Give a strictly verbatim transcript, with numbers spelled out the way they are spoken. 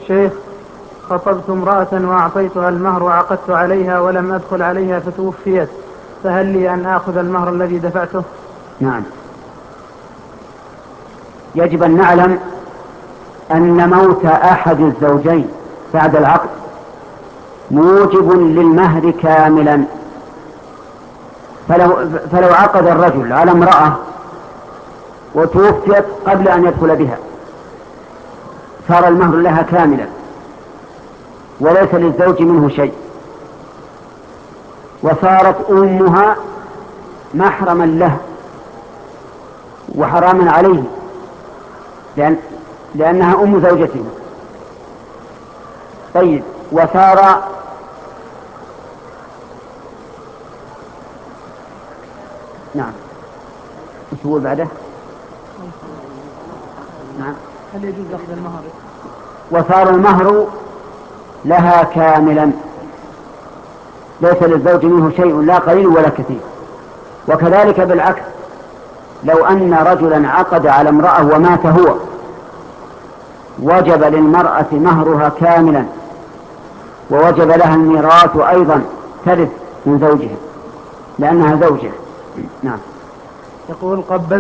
الشيخ: خطبت امرأة وأعطيتها المهر وعقدت عليها ولم أدخل عليها فتوفيت، فهل لي أن آخذ المهر الذي دفعته؟ نعم. يجب أن نعلم أن موت أحد الزوجين بعد العقد موجب للمهر كاملا. فلو, فلو عقد الرجل على امرأة وتوفيت قبل أن يدخل بها صار المهر لها كاملا وليس للزوج منه شيء، وصارت أمها محرما له وحراما عليه لأن لأنها أم زوجته. طيب، وصار نعم ايش هو بعده؟ نعم. هل يجوز أخذ المهر؟ وصار المهر لها كاملا ليس للزوج منه شيء لا قليل ولا كثير. وكذلك بالعكس، لو أن رجلا عقد على امرأة ومات هو وجب للمرأة مهرها كاملا ووجب لها الميراث أيضا، ترث من زوجها لأنها زوجة. نعم. يقول: قبل